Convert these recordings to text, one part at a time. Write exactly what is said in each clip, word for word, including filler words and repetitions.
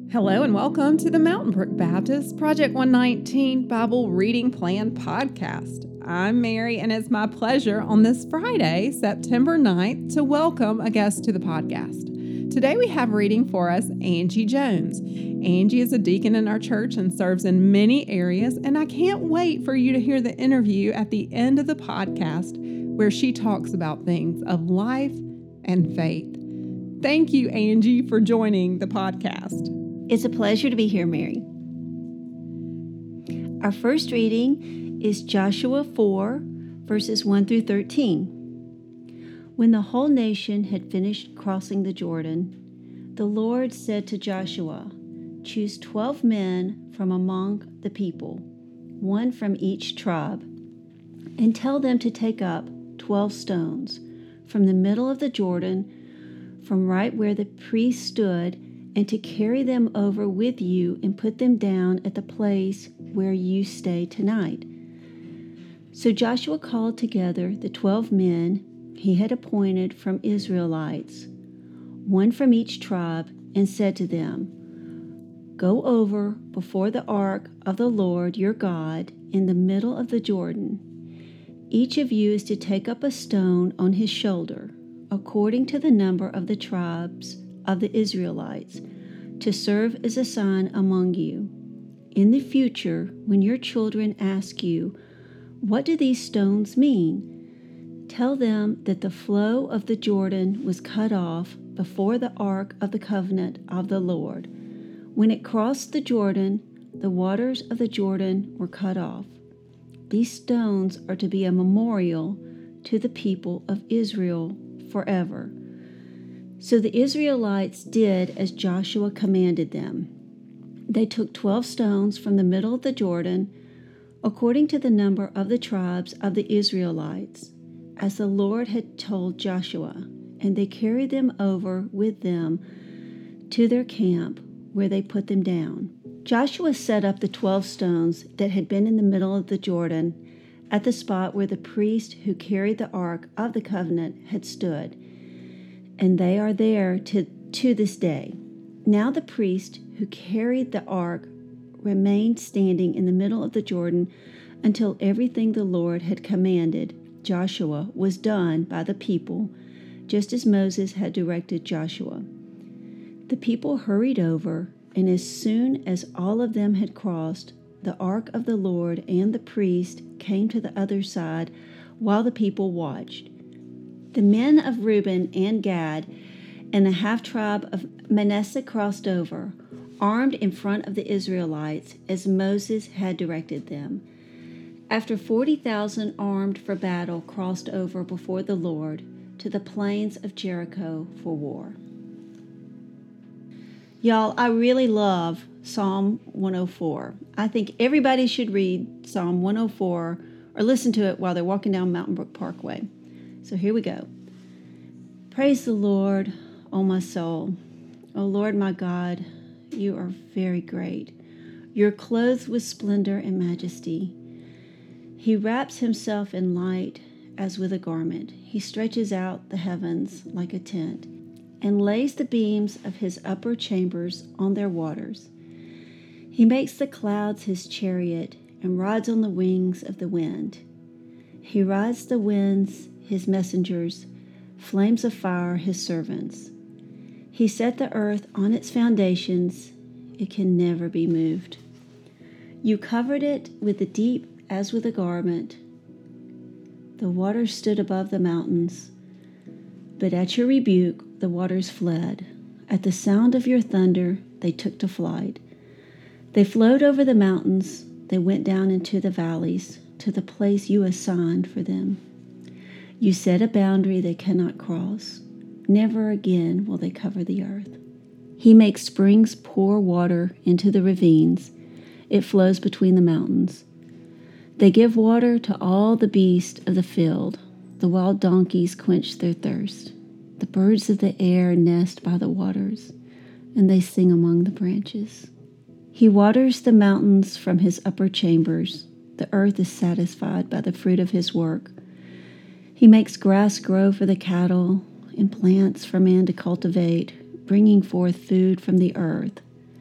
Hello and welcome to the Mountain Brook Baptist Project one nineteen Bible Reading Plan podcast. I'm Mary, and it's my pleasure on this Friday, September ninth, to welcome a guest to the podcast. Today we have reading for us Angie Jones. Angie is a deacon in our church and serves in many areas, and I can't wait for you to hear the interview at the end of the podcast where she talks about things of life and faith. Thank you, Angie, for joining the podcast. It's a pleasure to be here, Mary. Our first reading is Joshua four, verses one through thirteen. When the whole nation had finished crossing the Jordan, the Lord said to Joshua, "Choose twelve men from among the people, one from each tribe, and tell them to take up twelve stones from the middle of the Jordan, from right where the priest stood, and to carry them over with you and put them down at the place where you stay tonight." So Joshua called together the twelve men he had appointed from Israelites, one from each tribe, and said to them, "Go over before the ark of the Lord your God in the middle of the Jordan. Each of you is to take up a stone on his shoulder, according to the number of the tribes of the Israelites, to serve as a sign among you. In the future, when your children ask you, 'What do these stones mean?' tell them that the flow of the Jordan was cut off before the ark of the covenant of the Lord. When it crossed the Jordan, the waters of the Jordan were cut off. These stones are to be a memorial to the people of Israel forever." So the Israelites did as Joshua commanded them. They took twelve stones from the middle of the Jordan, according to the number of the tribes of the Israelites, as the Lord had told Joshua, and they carried them over with them to their camp, where they put them down. Joshua set up the twelve stones that had been in the middle of the Jordan at the spot where the priest who carried the ark of the covenant had stood, and they are there to, to this day. Now the priest who carried the ark remained standing in the middle of the Jordan until everything the Lord had commanded Joshua was done by the people, just as Moses had directed Joshua. The people hurried over, and as soon as all of them had crossed, the ark of the Lord and the priest came to the other side while the people watched. The men of Reuben and Gad and the half-tribe of Manasseh crossed over, armed in front of the Israelites, as Moses had directed them. After forty thousand armed for battle crossed over before the Lord to the plains of Jericho for war. Y'all, I really love Psalm one oh four. I think everybody should read Psalm one oh four or listen to it while they're walking down Mountain Brook Parkway. So here we go. Praise the Lord, O my soul. O Lord my God, you are very great. You're clothed with splendor and majesty. He wraps himself in light as with a garment. He stretches out the heavens like a tent and lays the beams of his upper chambers on their waters. He makes the clouds his chariot and rides on the wings of the wind. He rides the winds his messengers, flames of fire his servants. He set the earth on its foundations. It can never be moved. You covered it with the deep as with a garment. The waters stood above the mountains. But at your rebuke, the waters fled. At the sound of your thunder, they took to flight. They flowed over the mountains. They went down into the valleys, to the place you assigned for them. You set a boundary they cannot cross. Never again will they cover the earth. He makes springs pour water into the ravines. It flows between the mountains. They give water to all the beasts of the field. The wild donkeys quench their thirst. The birds of the air nest by the waters, and they sing among the branches. He waters the mountains from his upper chambers. The earth is satisfied by the fruit of his work. He makes grass grow for the cattle and plants for man to cultivate, bringing forth food from the earth.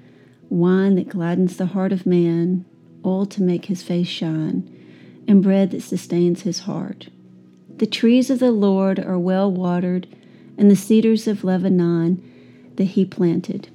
wine that gladdens the heart of man, oil to make his face shine, and bread that sustains his heart. The trees of the Lord are well watered, and the cedars of Lebanon that he planted.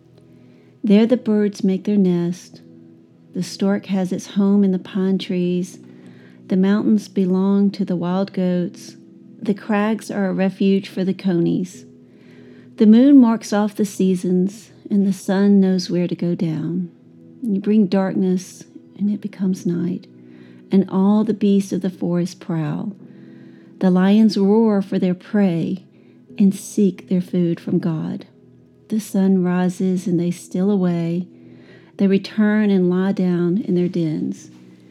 There the birds make their nest. The stork has its home in the pine trees. The mountains belong to the wild goats. The crags are a refuge for the conies. The moon marks off the seasons, and the sun knows where to go down. You bring darkness, and it becomes night, and all the beasts of the forest prowl. The lions roar for their prey and seek their food from God. The sun rises, and they steal away. They return and lie down in their dens.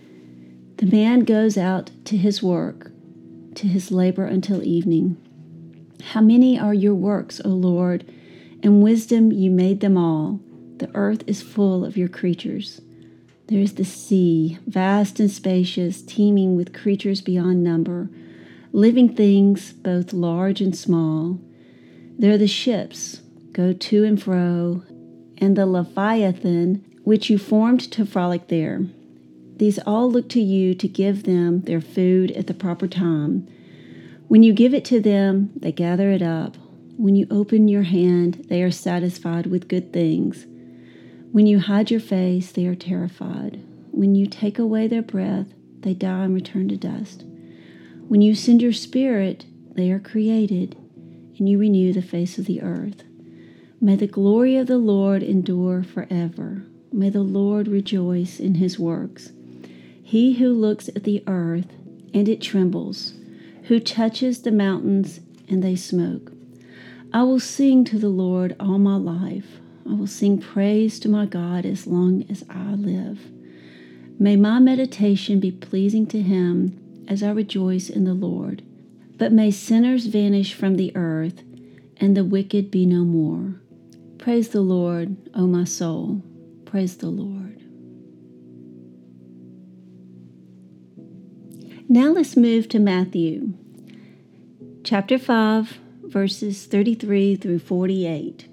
The man goes out to his work, to his labor until evening. How many are your works, O Lord? In wisdom you made them all. The earth is full of your creatures. There is the sea, vast and spacious, teeming with creatures beyond number, living things both large and small. There are the ships, go to and fro, and the Leviathan, which you formed to frolic there. These all look to you to give them their food at the proper time. When you give it to them, they gather it up. When you open your hand, they are satisfied with good things. When you hide your face, they are terrified. When you take away their breath, they die and return to dust. When you send your spirit, they are created, and you renew the face of the earth. May the glory of the Lord endure forever. May the Lord rejoice in his works. He who looks at the earth, and it trembles, who touches the mountains, and they smoke. I will sing to the Lord all my life. I will sing praise to my God as long as I live. May my meditation be pleasing to him as I rejoice in the Lord. But may sinners vanish from the earth, and the wicked be no more. Praise the Lord, O my soul. Praise the Lord. Now let's move to Matthew, chapter five, verses thirty-three through forty-eight.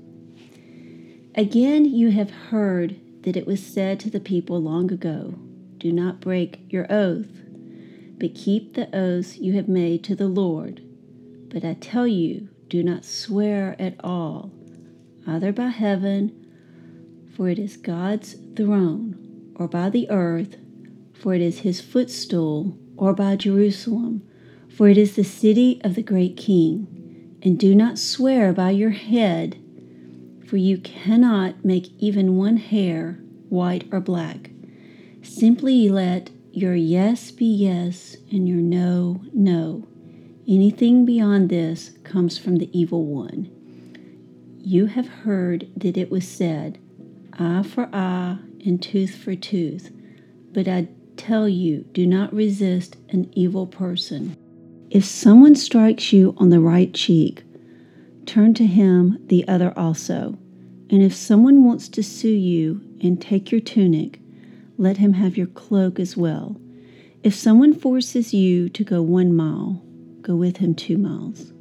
Again, you have heard that it was said to the people long ago, do not break your oath, but keep the oaths you have made to the Lord. But I tell you, do not swear at all, either by heaven, for it is God's throne, or by the earth, for it is his footstool, or by Jerusalem, for it is the city of the great King. And do not swear by your head, for you cannot make even one hair white or black. Simply let your yes be yes and your no, no. Anything beyond this comes from the evil one. You have heard that it was said, eye for eye and tooth for tooth. But I tell you, do not resist an evil person. If someone strikes you on the right cheek, turn to him the other also. And if someone wants to sue you and take your tunic, let him have your cloak as well. If someone forces you to go one mile, go with him two miles.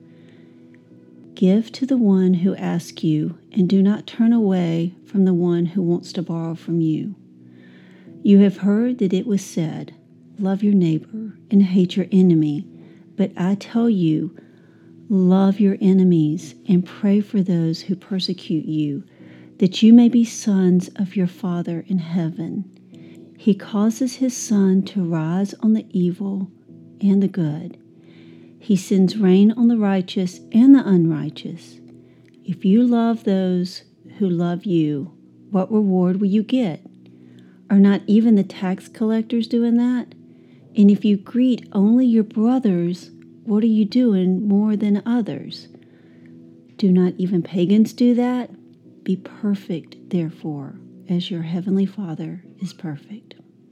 Give to the one who asks you, and do not turn away from the one who wants to borrow from you. You have heard that it was said, love your neighbor and hate your enemy. But I tell you, love your enemies and pray for those who persecute you, that you may be sons of your Father in heaven. He causes his sun to rise on the evil and the good. He sends rain on the righteous and the unrighteous. If you love those who love you, what reward will you get? Are not even the tax collectors doing that? And if you greet only your brothers, what are you doing more than others? Do not even pagans do that? Be perfect, therefore, as your heavenly Father is perfect.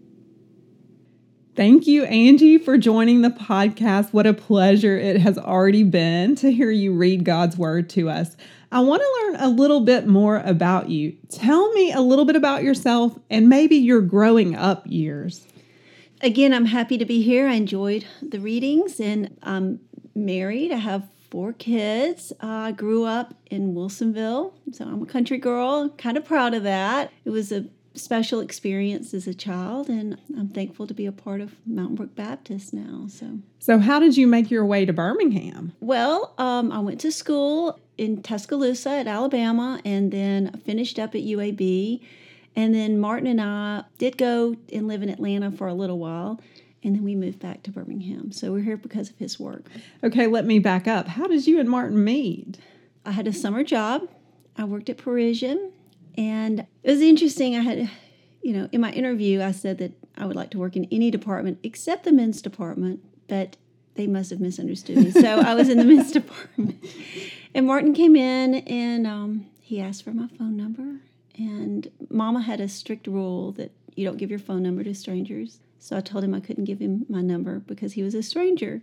Thank you, Angie, for joining the podcast. What a pleasure it has already been to hear you read God's Word to us. I want to learn a little bit more about you. Tell me a little bit about yourself and maybe your growing up years. Again, I'm happy to be here. I enjoyed the readings, and I'm married. I have four kids. Uh, I grew up in Wilsonville, so I'm a country girl. Kind of proud of that. It was a special experience as a child, and I'm thankful to be a part of Mountain Brook Baptist now. So, so how did you make your way to Birmingham? Well, um, I went to school in Tuscaloosa at Alabama, and then finished up at U A B. And then Martin and I did go and live in Atlanta for a little while, and then we moved back to Birmingham. So we're here because of his work. Okay, let me back up. How did you and Martin meet? I had a summer job. I worked at Parisian, and it was interesting. I had, you know, in my interview, I said that I would like to work in any department except the men's department, but they must have misunderstood me. So I was in the men's department. And Martin came in, and um, he asked for my phone number. And Mama had a strict rule that you don't give your phone number to strangers. So I told him I couldn't give him my number because he was a stranger.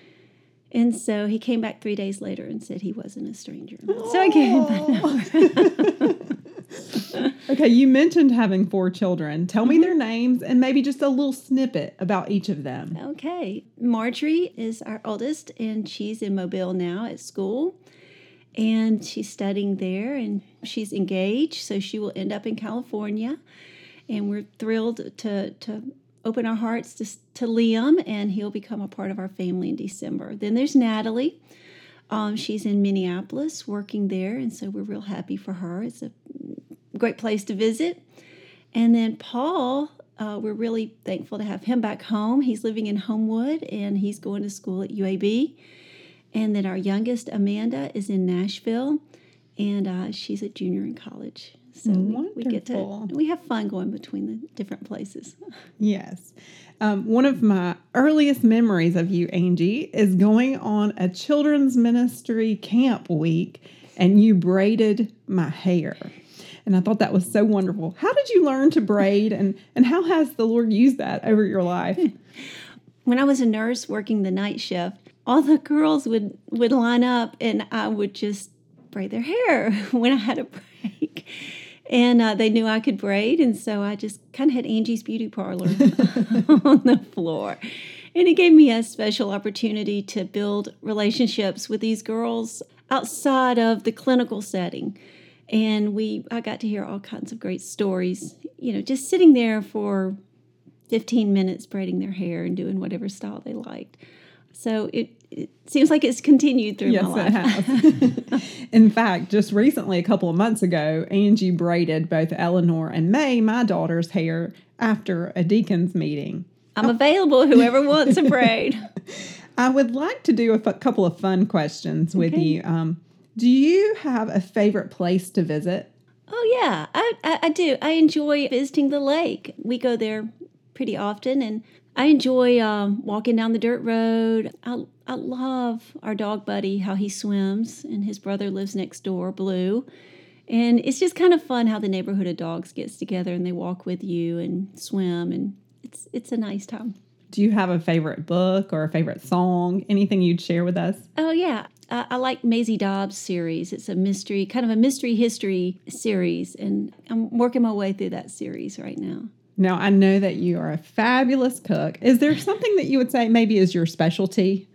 And so he came back three days later and said he wasn't a stranger. Oh. So I gave him my number. Okay, you mentioned having four children. Tell me their names and maybe just a little snippet about each of them. Okay. Marjorie is our oldest, and she's in Mobile now at school. And she's studying there, and she's engaged, so she will end up in California. And we're thrilled to to open our hearts to, to Liam, and he'll become a part of our family in December. Then there's Natalie. Um, she's in Minneapolis working there, and so we're real happy for her. It's a great place to visit. And then Paul, uh, we're really thankful to have him back home. He's living in Homewood, and he's going to school at U A B. And then our youngest, Amanda, is in Nashville, and uh, she's a junior in college. So we, we get to we have fun going between the different places. Yes. Um, one of my earliest memories of you, Angie, is going on a children's ministry camp week, and you braided my hair. And I thought that was so wonderful. How did you learn to braid, and, and how has the Lord used that over your life? When I was a nurse working the night shift, all the girls would, would line up, and I would just braid their hair when I had a break. And uh, they knew I could braid, and so I just kind of had Angie's Beauty Parlor on the floor. And it gave me a special opportunity to build relationships with these girls outside of the clinical setting. And we, I got to hear all kinds of great stories, you know, just sitting there for fifteen minutes braiding their hair and doing whatever style they liked. So it, it seems like it's continued through yes, my life. Yes, it has. In fact, just recently, a couple of months ago, Angie braided both Eleanor and May, my daughter's hair, after a deacon's meeting. I'm available, whoever wants a braid. I would like to do a f- couple of fun questions with okay. you. Um, do you have a favorite place to visit? Oh, yeah, I, I, I do. I enjoy visiting the lake. We go there pretty often, and I enjoy um, walking down the dirt road. I, I love our dog Buddy, how he swims, and his brother lives next door, Blue. And it's just kind of fun how the neighborhood of dogs gets together and they walk with you and swim, and it's it's a nice time. Do you have a favorite book or a favorite song? Anything you'd share with us? Oh, yeah. Uh, I like Maisie Dobbs' series. It's a mystery, kind of a mystery history series, and I'm working my way through that series right now. Now, I know that you are a fabulous cook. Is there something that you would say maybe is your specialty?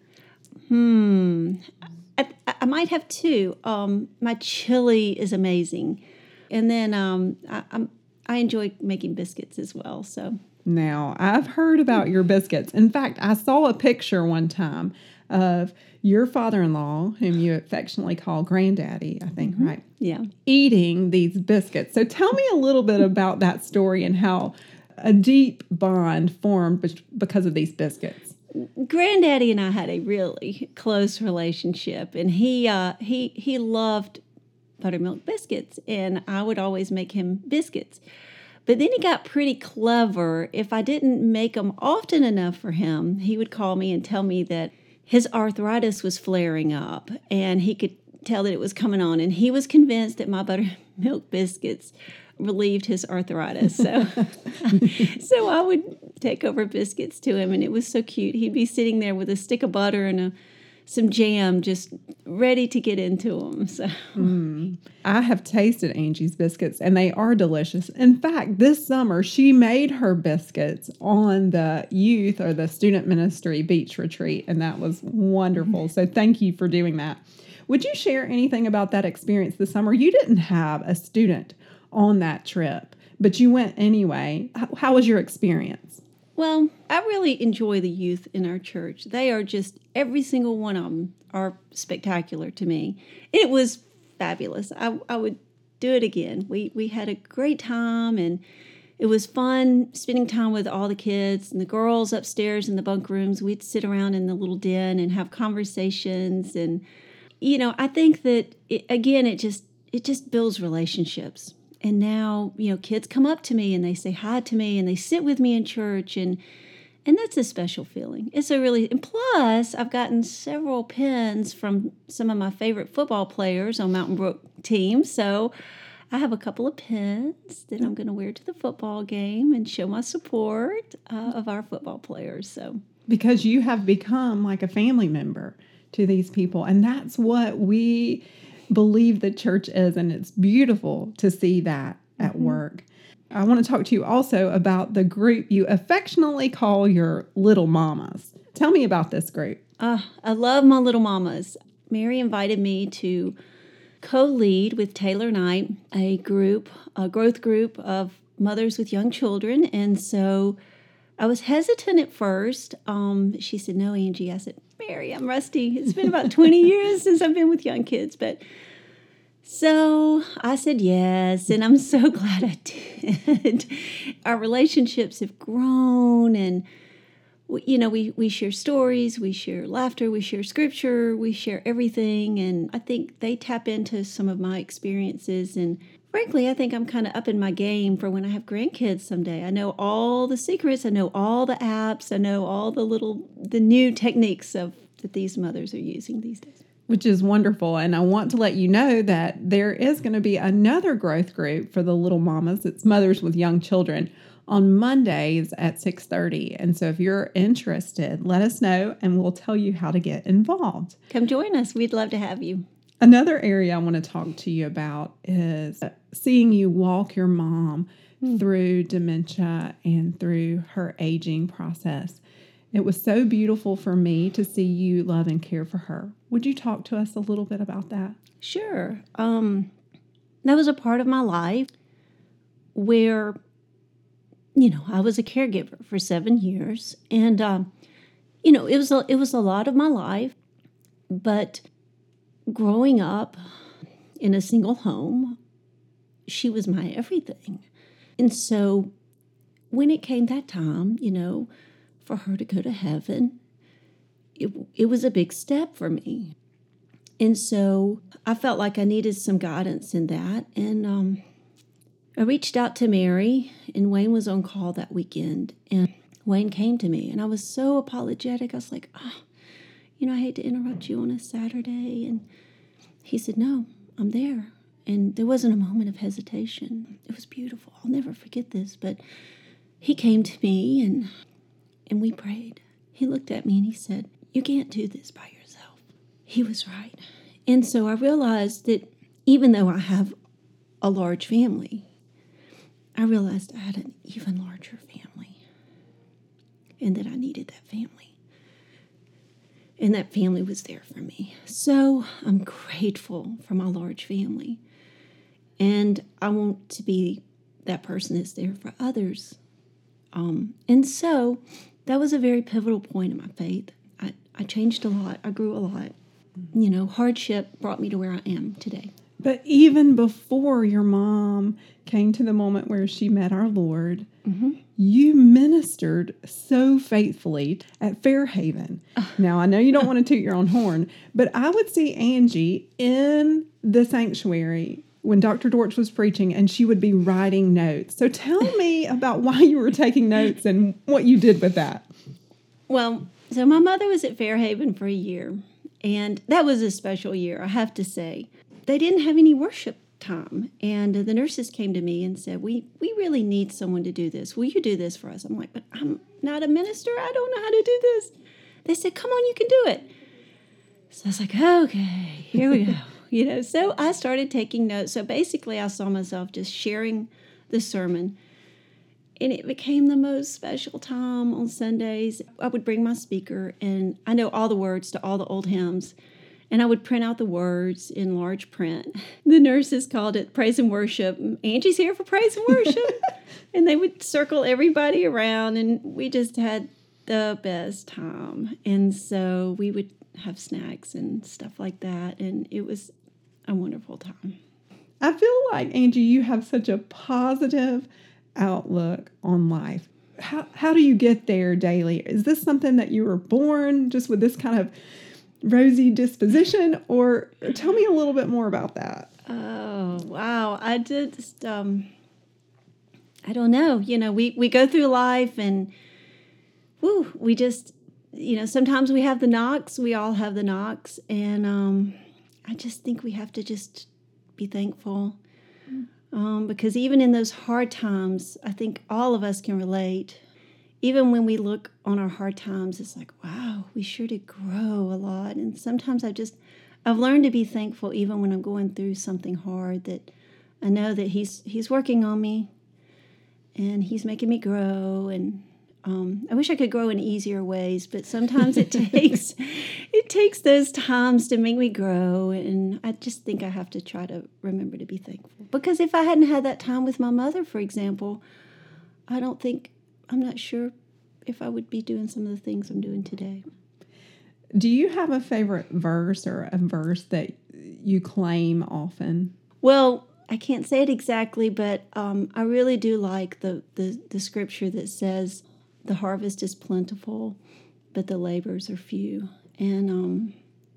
Hmm. I, I might have two. Um, my chili is amazing. And then um, I, I'm, I enjoy making biscuits as well. So Now, I've heard about your biscuits. In fact, I saw a picture one time of your father-in-law, whom you affectionately call Granddaddy, I think, mm-hmm. right? Yeah. Eating these biscuits. So tell me a little bit about that story and how a deep bond formed because of these biscuits. Granddaddy and I had a really close relationship, and he uh, he he loved buttermilk biscuits, and I would always make him biscuits. But then he got pretty clever. If I didn't make them often enough for him, he would call me and tell me that his arthritis was flaring up, and he could tell that it was coming on, and he was convinced that my buttermilk biscuits relieved his arthritis. So, so I would take over biscuits to him, and it was so cute. He'd be sitting there with a stick of butter and a some jam, just ready to get into them. So mm. I have tasted Angie's biscuits, and they are delicious. In fact, this summer, she made her biscuits on the youth or the student ministry beach retreat, and that was wonderful. So thank you for doing that. Would you share anything about that experience this summer? You didn't have a student on that trip, but you went anyway. How was your experience? Well, I really enjoy the youth in our church. They are just, every single one of them are spectacular to me. It was fabulous. I, I would do it again. We we had a great time, and it was fun spending time with all the kids and the girls upstairs in the bunk rooms. We'd sit around in the little den and have conversations. And, you know, I think that, it, again, it just it just builds relationships. And now, you know, kids come up to me and they say hi to me and they sit with me in church, and and that's a special feeling. It's a really, and plus I've gotten several pins from some of my favorite football players on Mountain Brook team. So I have a couple of pins that I'm going to wear to the football game and show my support uh, of our football players. So because you have become like a family member to these people, and that's what we believe the church is, and it's beautiful to see that at mm-hmm. work. I want to talk to you also about the group you affectionately call your Little Mamas. Tell me about this group. Uh, I love my Little Mamas. Mary invited me to co-lead with Taylor Knight a group, a growth group of mothers with young children, and so I was hesitant at first. Um, she said, "No, Angie." I said, "Mary, I'm rusty. It's been about twenty years since I've been with young kids." But so I said yes, and I'm so glad I did. Our relationships have grown, and we, you know, we, we share stories, we share laughter, we share scripture, we share everything. And I think they tap into some of my experiences. And frankly, I think I'm kind of up in my game for when I have grandkids someday. I know all the secrets. I know all the apps. I know all the little, the new techniques of that these mothers are using these days. Which is wonderful. And I want to let you know that there is going to be another growth group for the Little Mamas. It's mothers with young children on Mondays at six thirty. And so if you're interested, let us know and we'll tell you how to get involved. Come join us. We'd love to have you. Another area I want to talk to you about is seeing you walk your mom mm. through dementia and through her aging process. It was so beautiful for me to see you love and care for her. Would you talk to us a little bit about that? Sure. Um, that was a part of my life where, you know, I was a caregiver for seven years. And, um, you know, it was a, it was a lot of my life. But growing up in a single home, she was my everything. And so when it came that time, you know, for her to go to heaven, it, it was a big step for me. And so I felt like I needed some guidance in that. And um, I reached out to Mary, and Wayne was on call that weekend. And Wayne came to me, and I was so apologetic. I was like, oh, you know, I hate to interrupt you on a Saturday. And he said, no, I'm there. And there wasn't a moment of hesitation. It was beautiful. I'll never forget this. But he came to me, and and we prayed. He looked at me and he said, you can't do this by yourself. He was right. And so I realized that even though I have a large family, I realized I had an even larger family and that I needed that family. And that family was there for me. So I'm grateful for my large family. And I want to be that person that's there for others. Um, and so that was a very pivotal point in my faith. I, I changed a lot. I grew a lot. You know, hardship brought me to where I am today. But even before your mom came to the moment where she met our Lord, mm-hmm. you ministered so faithfully at Fairhaven. Uh, now, I know you don't want to toot your own horn, but I would see Angie in the sanctuary when Doctor Dortch was preaching, and she would be writing notes. So tell me about why you were taking notes and what you did with that. Well, so my mother was at Fairhaven for a year, and that was a special year, I have to say. They didn't have any worship time, and the nurses came to me and said, we we really need someone to do this. Will you do this for us? I'm like, but I'm not a minister. I don't know how to do this. They said, come on, you can do it. So I was like, okay, here we go. You know, so I started taking notes. So basically, I saw myself just sharing the sermon. And it became the most special time on Sundays. I would bring my speaker, and I know all the words to all the old hymns. And I would print out the words in large print. The nurses called it praise and worship. Angie's here for praise and worship. And they would circle everybody around, and we just had the best time. And so we would have snacks and stuff like that. And it was a wonderful time. I feel like, Angie, you have such a positive outlook on life. How, how do you get there daily? Is this something that you were born just with this kind of rosy disposition, or tell me a little bit more about that? Oh, wow. I did just, um, I don't know. You know, we, we go through life and, woo, we just, you know, sometimes we have the knocks. We all have the knocks. And um, I just think we have to just be thankful. Um, because even in those hard times, I think all of us can relate. Even when we look on our hard times, it's like, wow, we sure did grow a lot. And sometimes I just, I've learned to be thankful even when I'm going through something hard, that I know that he's he's working on me and he's making me grow. And um, I wish I could grow in easier ways, but sometimes it takes it takes those times to make me grow. And I just think I have to try to remember to be thankful. Because if I hadn't had that time with my mother, for example, I don't think, I'm not sure if I would be doing some of the things I'm doing today. Do you have a favorite verse or a verse that you claim often? Well, I can't say it exactly, but um, I really do like the, the, the scripture that says, the harvest is plentiful, but the labors are few. And um,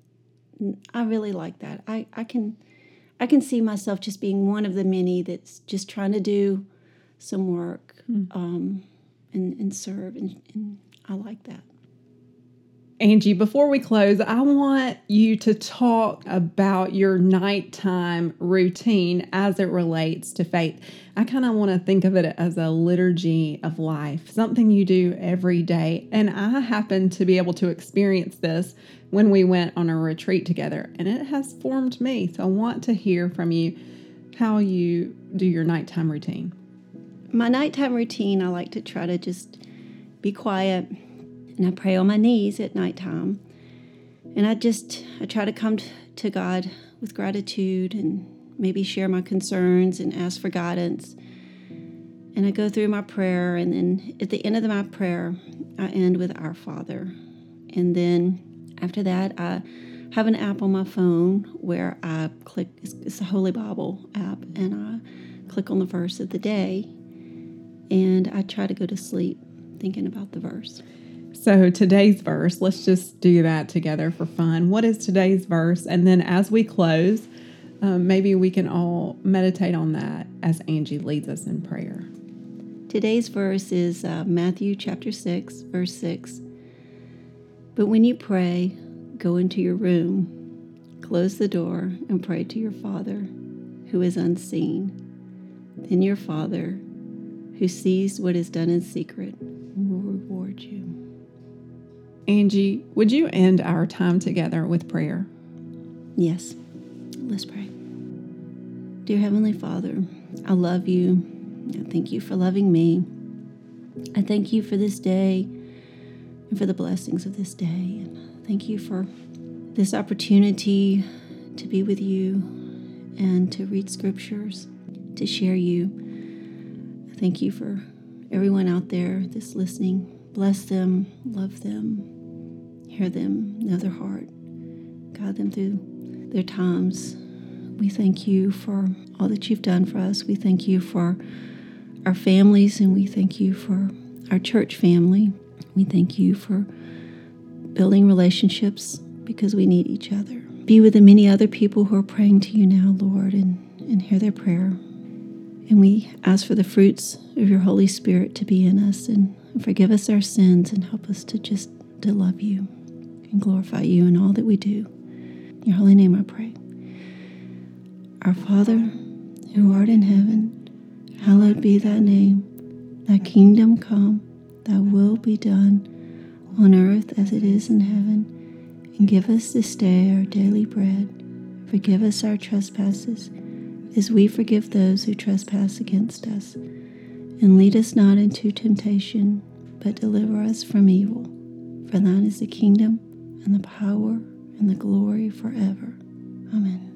I really like that. I, I can I can see myself just being one of the many that's just trying to do some work. Mm. Um And, and serve, and, and I like that. Angie, before we close, I want you to talk about your nighttime routine as it relates to faith. I kind of want to think of it as a liturgy of life, something you do every day. And I happen to be able to experience this when we went on a retreat together, and it has formed me. So I want to hear from you how you do your nighttime routine. My nighttime routine, I like to try to just be quiet, and I pray on my knees at nighttime. And I just, I try to come to God with gratitude and maybe share my concerns and ask for guidance. And I go through my prayer, and then at the end of my prayer, I end with Our Father. And then after that, I have an app on my phone where I click, it's, it's a Holy Bible app, and I click on the verse of the day. And I try to go to sleep thinking about the verse. So today's verse, let's just do that together for fun. What is today's verse? And then as we close, um, maybe we can all meditate on that as Angie leads us in prayer. Today's verse is uh, Matthew chapter six, verse six. But when you pray, go into your room, close the door, and pray to your Father who is unseen. Then your Father, who sees what is done in secret, will reward you. Angie, would you end our time together with prayer? Yes. Let's pray. Dear Heavenly Father, I love you. I thank you for loving me. I thank you for this day and for the blessings of this day. And thank you for this opportunity to be with you and to read scriptures, to share you. Thank you for everyone out there that's listening. Bless them, love them, hear them, know their heart, guide them through their times. We thank you for all that you've done for us. We thank you for our families, and we thank you for our church family. We thank you for building relationships because we need each other. Be with the many other people who are praying to you now, Lord, and, and hear their prayer. And we ask for the fruits of your Holy Spirit to be in us, and forgive us our sins, and help us to just to love you and glorify you in all that we do. In your holy name I pray. Our Father, who art in heaven, hallowed be thy name. Thy kingdom come, thy will be done, on earth as it is in heaven. And give us this day our daily bread. Forgive us our trespasses, as we forgive those who trespass against us. And lead us not into temptation, but deliver us from evil. For thine is the kingdom, and the power, and the glory forever. Amen.